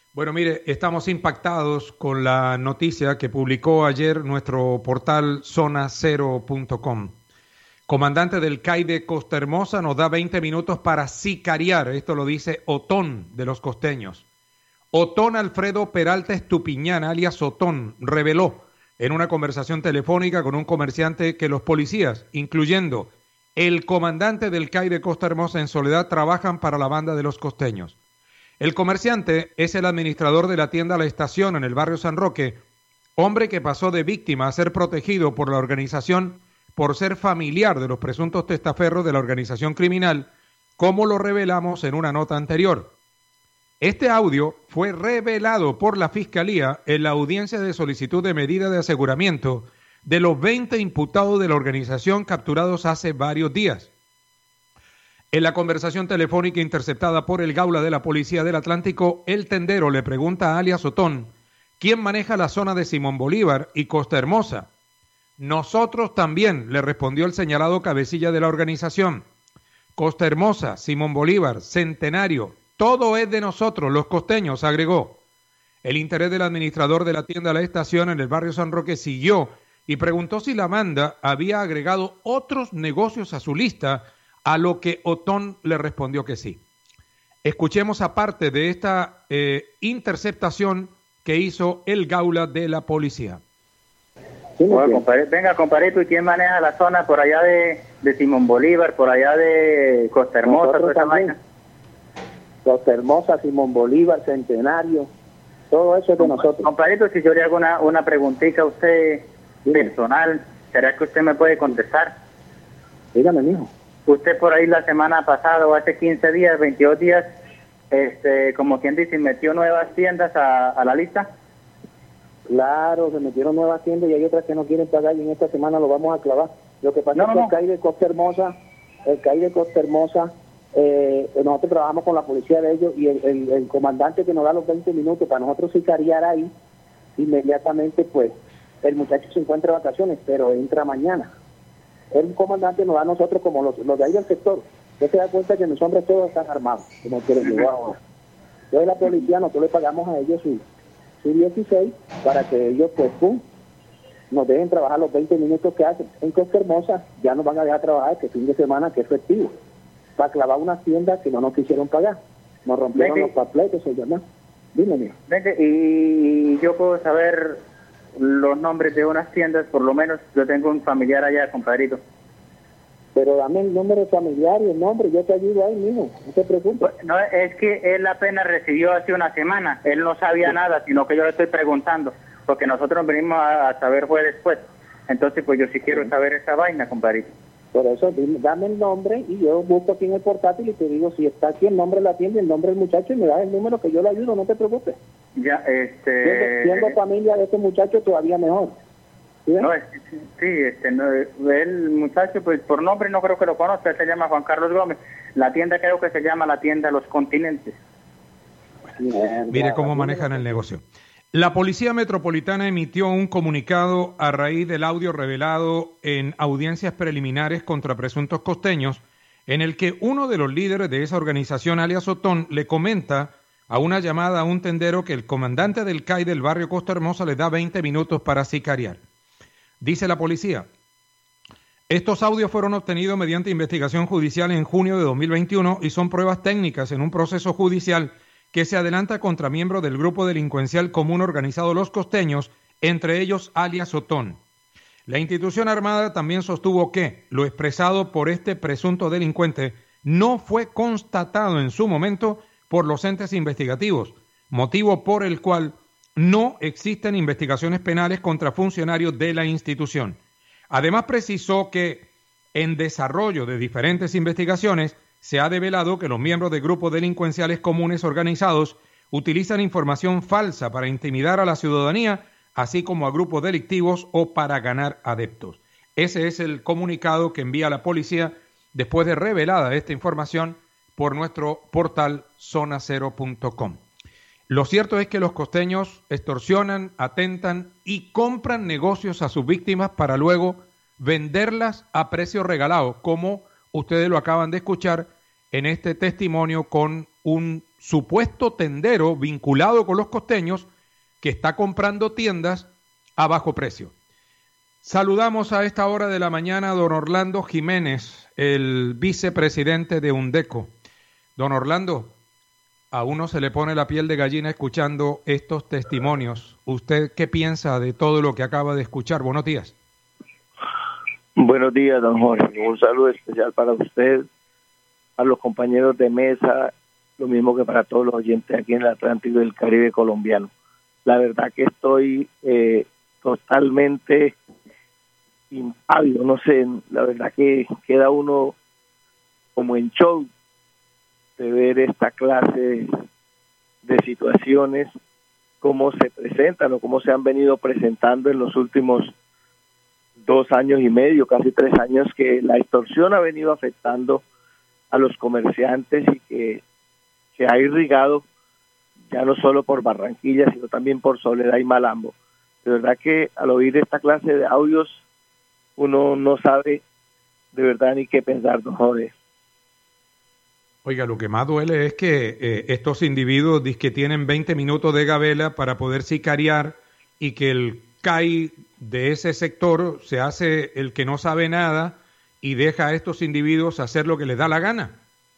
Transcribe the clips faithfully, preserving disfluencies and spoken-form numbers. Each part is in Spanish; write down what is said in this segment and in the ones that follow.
Bueno, mire, estamos impactados con la noticia que publicó ayer nuestro portal zona cero punto com. Comandante del C A I de Costa Hermosa nos da veinte minutos para sicariar. Esto lo dice Otón de los Costeños. Otón Alfredo Peralta Estupiñán, alias Otón, reveló en una conversación telefónica con un comerciante que los policías, incluyendo el comandante del C A I de Costa Hermosa en Soledad, trabajan para la banda de los costeños. El comerciante es el administrador de la tienda La Estación en el barrio San Roque, hombre que pasó de víctima a ser protegido por la organización por ser familiar de los presuntos testaferros de la organización criminal, como lo revelamos en una nota anterior. Este audio fue revelado por la Fiscalía en la audiencia de solicitud de medida de aseguramiento de los veinte imputados de la organización capturados hace varios días. En la conversación telefónica interceptada por el Gaula de la Policía del Atlántico, el tendero le pregunta a alias Otón quién maneja la zona de Simón Bolívar y Costa Hermosa. Nosotros también, le respondió el señalado cabecilla de la organización. Costa Hermosa, Simón Bolívar, Centenario, todo es de nosotros, los costeños, agregó. El interés del administrador de la tienda La Estación en el barrio San Roque siguió y preguntó si la banda había agregado otros negocios a su lista, a lo que Otón le respondió que sí. Escuchemos aparte de esta eh, interceptación que hizo el Gaula de la Policía. Bueno, compadre, venga, compadrito, ¿y quién maneja la zona por allá de, de Simón Bolívar, por allá de Costa Hermosa, toda esa vaina? Costa Hermosa, Simón Bolívar, Centenario, todo eso es de nosotros. Compadrito, si yo le hago una, una preguntita a usted personal, ¿será que usted me puede contestar? Dígame, mijo. Usted por ahí la semana pasada o hace quince días, veintidós días, este, como quien dice, metió nuevas tiendas a, a la lista. Claro, se metieron nuevas tiendas y hay otras que no quieren pagar y en esta semana lo vamos a clavar. Lo que pasa no, es que no. el C A I de Costa Hermosa, el C A I de Costa Hermosa, eh, nosotros trabajamos con la policía de ellos y el, el, el comandante que nos da los veinte minutos para nosotros sicariar ahí, inmediatamente pues el muchacho se encuentra de vacaciones, pero entra mañana. El comandante nos da a nosotros como los, los de ahí del sector. Usted se da cuenta que los hombres todos están armados, como quieren llevar ahora. Entonces la policía, nosotros le pagamos a ellos su, su dieciséis para que ellos pues pum, nos dejen trabajar los veinte minutos que hacen. En Costa Hermosa ya nos van a dejar trabajar este fin de semana que es festivo, para clavar unas tiendas que no nos quisieron pagar. Nos rompieron Venga. los papletes, se llama. Dime, mío. Venga, y yo puedo saber los nombres de unas tiendas, por lo menos yo tengo un familiar allá, compadrito. Pero dame el número familiar y el nombre, yo te ayudo ahí mismo, no te preocupes. No, es que él apenas recibió hace una semana, él no sabía sí. nada, sino que yo le estoy preguntando, porque nosotros venimos a, a saber fue después. Entonces, pues yo sí quiero saber esa vaina, compadrito. Por eso, dime, dame el nombre y yo busco aquí en el portátil y te digo si está aquí el nombre de la tienda, el nombre del muchacho y me das el número que yo le ayudo, no te preocupes. Ya, este... Siendo, siendo familia de este muchacho todavía mejor. ¿Sí, no, es, sí, este, no, el muchacho, pues por nombre no creo que lo conozca, se llama Juan Carlos Gómez. La tienda creo que se llama la tienda Los Continentes. Bueno, mire cómo manejan el negocio. La Policía Metropolitana emitió un comunicado a raíz del audio revelado en audiencias preliminares contra presuntos costeños, en el que uno de los líderes de esa organización, alias Otón, le comenta a una llamada a un tendero que el comandante del C A I del barrio Costa Hermosa le da veinte minutos para sicariar. Dice la policía, estos audios fueron obtenidos mediante investigación judicial en junio de dos mil veintiuno y son pruebas técnicas en un proceso judicial que se adelanta contra miembros del grupo delincuencial común organizado Los Costeños, entre ellos alias Otón. La institución armada también sostuvo que lo expresado por este presunto delincuente no fue constatado en su momento por los entes investigativos, motivo por el cual no existen investigaciones penales contra funcionarios de la institución. Además precisó que en desarrollo de diferentes investigaciones se ha develado que los miembros de grupos delincuenciales comunes organizados utilizan información falsa para intimidar a la ciudadanía, así como a grupos delictivos o para ganar adeptos. Ese es el comunicado que envía la policía después de revelada esta información por nuestro portal zona cero punto com. Lo cierto es que los costeños extorsionan, atentan y compran negocios a sus víctimas para luego venderlas a precio regalado, como ustedes lo acaban de escuchar en este testimonio con un supuesto tendero vinculado con los costeños que está comprando tiendas a bajo precio. Saludamos a esta hora de la mañana a don Orlando Jiménez, el vicepresidente de UNDECO. Don Orlando, a uno se le pone la piel de gallina escuchando estos testimonios. ¿Usted qué piensa de todo lo que acaba de escuchar? Buenos días. Buenos días, don Jorge. Un saludo especial para usted, a los compañeros de mesa, lo mismo que para todos los oyentes aquí en el Atlántico y el Caribe colombiano. La verdad que estoy eh, totalmente impávido, no sé, la verdad que queda uno como en shock de ver esta clase de situaciones, cómo se presentan o cómo se han venido presentando en los últimos dos años y medio, casi tres años, que la extorsión ha venido afectando a los comerciantes y que se ha irrigado ya no solo por Barranquilla, sino también por Soledad y Malambo. De verdad que al oír esta clase de audios, uno no sabe de verdad ni qué pensar, don Jorge. Oiga, lo que más duele es que eh, estos individuos dicen que tienen veinte minutos de gabela para poder sicariar y que el C A I de ese sector se hace el que no sabe nada y deja a estos individuos hacer lo que les da la gana.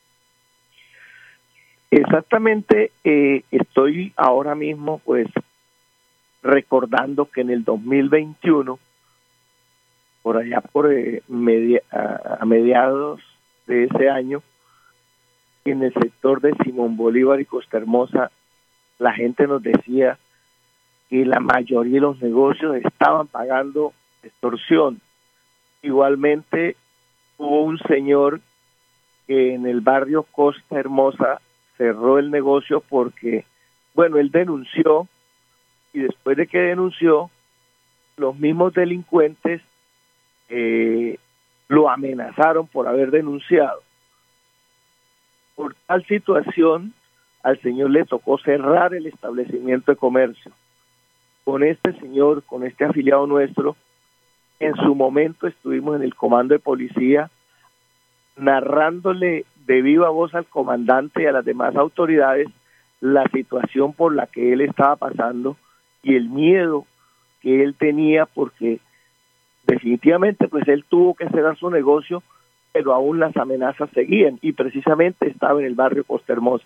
Exactamente, eh, estoy ahora mismo pues recordando que en el dos mil veintiuno, por allá por eh, media, a, a mediados de ese año, en el sector de Simón Bolívar y Costa Hermosa, la gente nos decía que la mayoría de los negocios estaban pagando extorsión. Igualmente hubo un señor que en el barrio Costa Hermosa cerró el negocio porque, bueno, él denunció y después de que denunció, los mismos delincuentes eh, lo amenazaron por haber denunciado. Por tal situación, al señor le tocó cerrar el establecimiento de comercio. Con este señor, con este afiliado nuestro, en su momento estuvimos en el comando de policía narrándole de viva voz al comandante y a las demás autoridades la situación por la que él estaba pasando y el miedo que él tenía, porque definitivamente pues él tuvo que cerrar su negocio, pero aún las amenazas seguían y precisamente estaba en el barrio Costa Hermosa.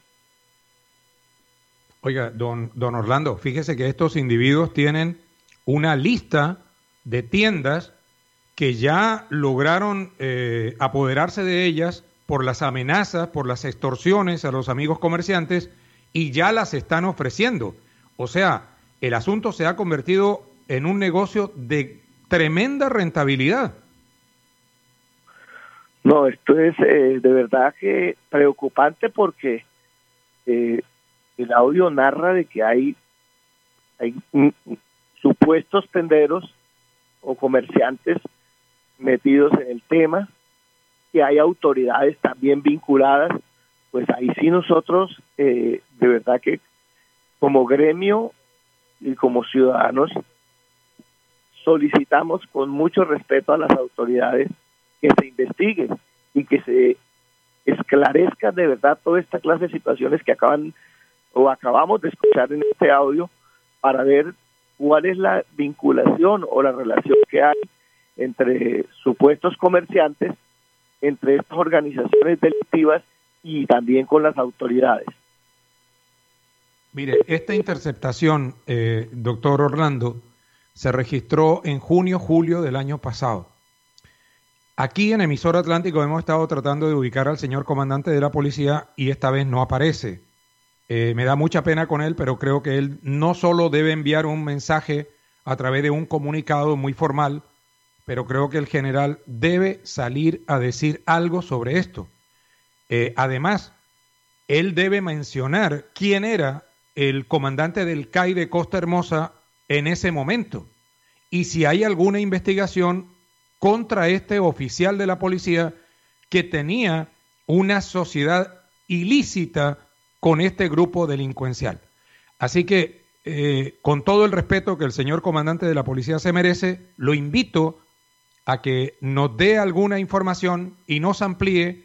Oiga, don, don Orlando, fíjese que estos individuos tienen una lista de tiendas que ya lograron eh, apoderarse de ellas por las amenazas, por las extorsiones a los amigos comerciantes y ya las están ofreciendo. O sea, el asunto se ha convertido en un negocio de tremenda rentabilidad. No, esto es eh, de verdad que preocupante porque eh, el audio narra de que hay, hay mm, supuestos tenderos o comerciantes metidos en el tema, que hay autoridades también vinculadas. Pues ahí sí nosotros eh, de verdad que como gremio y como ciudadanos solicitamos con mucho respeto a las autoridades que se investigue y que se esclarezca de verdad toda esta clase de situaciones que acaban o acabamos de escuchar en este audio, para ver cuál es la vinculación o la relación que hay entre supuestos comerciantes, entre estas organizaciones delictivas y también con las autoridades. Mire, esta interceptación, eh, doctor Orlando, se registró en junio, julio del año pasado. Aquí en Emisora Atlántico hemos estado tratando de ubicar al señor comandante de la policía y esta vez no aparece. Eh, me da mucha pena con él, pero creo que él no solo debe enviar un mensaje a través de un comunicado muy formal, pero creo que el general debe salir a decir algo sobre esto. Eh, además, él debe mencionar quién era el comandante del C A I de Costa Hermosa en ese momento y si hay alguna investigación contra este oficial de la policía que tenía una sociedad ilícita con este grupo delincuencial. Así que, eh, con todo el respeto que el señor comandante de la policía se merece, lo invito a que nos dé alguna información y nos amplíe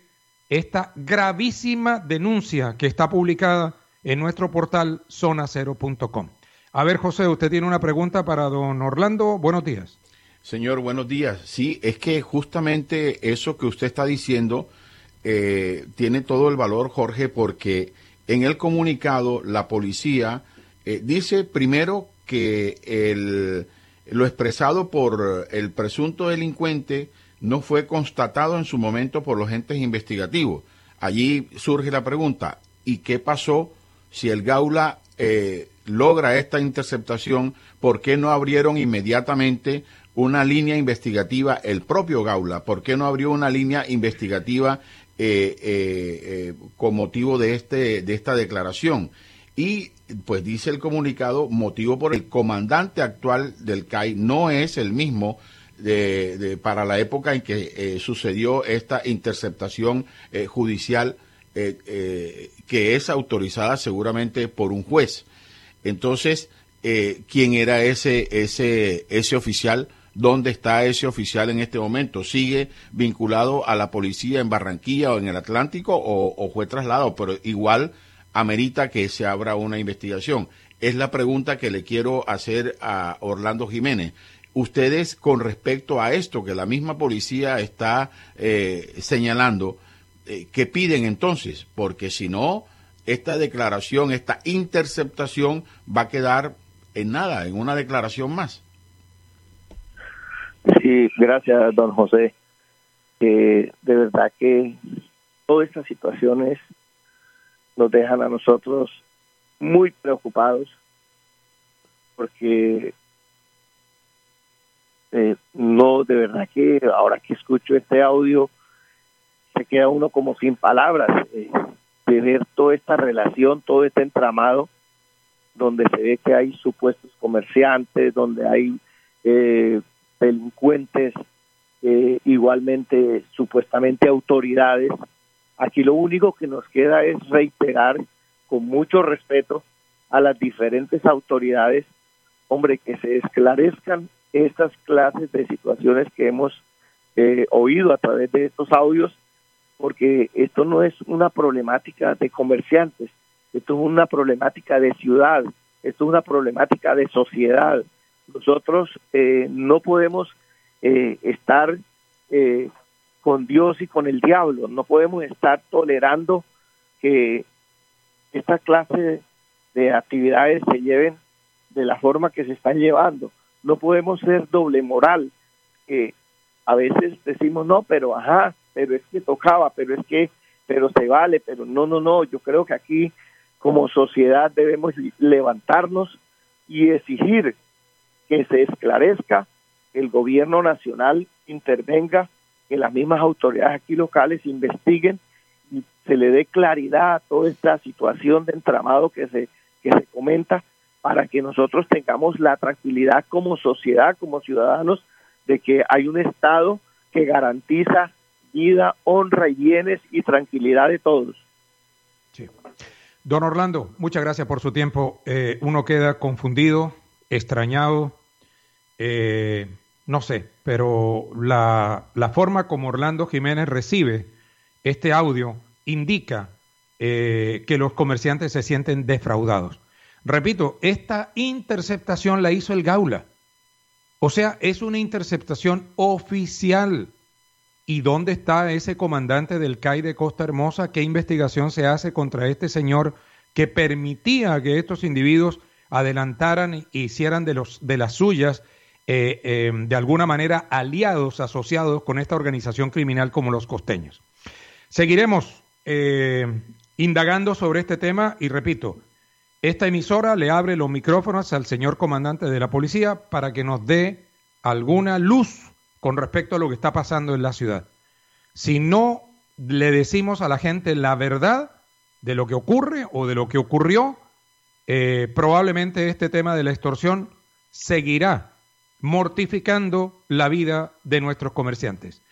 esta gravísima denuncia que está publicada en nuestro portal zona cero punto com. A ver, José, usted tiene una pregunta para don Orlando. Buenos días. Señor, buenos días. Sí, es que justamente eso que usted está diciendo eh, tiene todo el valor, Jorge, porque en el comunicado la policía eh, dice primero que el, lo expresado por el presunto delincuente no fue constatado en su momento por los entes investigativos. Allí surge la pregunta, ¿y qué pasó si el Gaula eh, logra esta interceptación? ¿Por qué no abrieron inmediatamente una línea investigativa el propio Gaula? ¿Por qué no abrió una línea investigativa eh, eh, eh, con motivo de, este, de esta declaración? Y pues dice el comunicado, motivo por el comandante actual del C A I no es el mismo De, de, para la época en que eh, sucedió esta interceptación eh, judicial eh, eh, que es autorizada seguramente por un juez. Entonces, eh, ¿quién era ese, ese, ese oficial? ¿Dónde está ese oficial en este momento? ¿Sigue vinculado a la policía en Barranquilla o en el Atlántico o, o fue trasladado? Pero igual amerita que se abra una investigación. Es la pregunta que le quiero hacer a Orlando Jiménez. Ustedes, con respecto a esto que la misma policía está eh, señalando, eh, ¿qué piden entonces? Porque si no, esta declaración, esta interceptación va a quedar en nada, en una declaración más. Sí, gracias, don José. Eh, de verdad que todas estas situaciones nos dejan a nosotros muy preocupados porque Eh, no, de verdad que ahora que escucho este audio se queda uno como sin palabras eh, de ver toda esta relación, todo este entramado donde se ve que hay supuestos comerciantes, donde hay eh, delincuentes, eh, igualmente supuestamente autoridades. Aquí lo único que nos queda es reiterar con mucho respeto a las diferentes autoridades, hombre, que se esclarezcan estas clases de situaciones que hemos eh, oído a través de estos audios, porque esto no es una problemática de comerciantes, esto es una problemática de ciudad, esto es una problemática de sociedad. Nosotros eh, no podemos eh, estar eh, con Dios y con el diablo, no podemos estar tolerando que esta clase de, de actividades se lleven de la forma que se están llevando. No podemos ser doble moral, que a veces decimos no, pero ajá, pero es que tocaba, pero es que, pero se vale, pero no, no, no. Yo creo que aquí como sociedad debemos levantarnos y exigir que se esclarezca, que el gobierno nacional intervenga, que las mismas autoridades aquí locales investiguen y se le dé claridad a toda esta situación de entramado que se, que se comenta, para que nosotros tengamos la tranquilidad como sociedad, como ciudadanos, de que hay un Estado que garantiza vida, honra y bienes y tranquilidad de todos. Sí. Don Orlando, muchas gracias por su tiempo. Eh, uno queda confundido, extrañado, eh, no sé, pero la, la forma como Orlando Jiménez recibe este audio indica eh, que los comerciantes se sienten defraudados. Repito, esta interceptación la hizo el Gaula. O sea, es una interceptación oficial. ¿Y dónde está ese comandante del C A I de Costa Hermosa? ¿Qué investigación se hace contra este señor que permitía que estos individuos adelantaran e hicieran de, los, de las suyas, eh, eh, de alguna manera aliados, asociados con esta organización criminal como los costeños? Seguiremos eh, indagando sobre este tema y repito, esta emisora le abre los micrófonos al señor comandante de la policía para que nos dé alguna luz con respecto a lo que está pasando en la ciudad. Si no le decimos a la gente la verdad de lo que ocurre o de lo que ocurrió, eh, probablemente este tema de la extorsión seguirá mortificando la vida de nuestros comerciantes.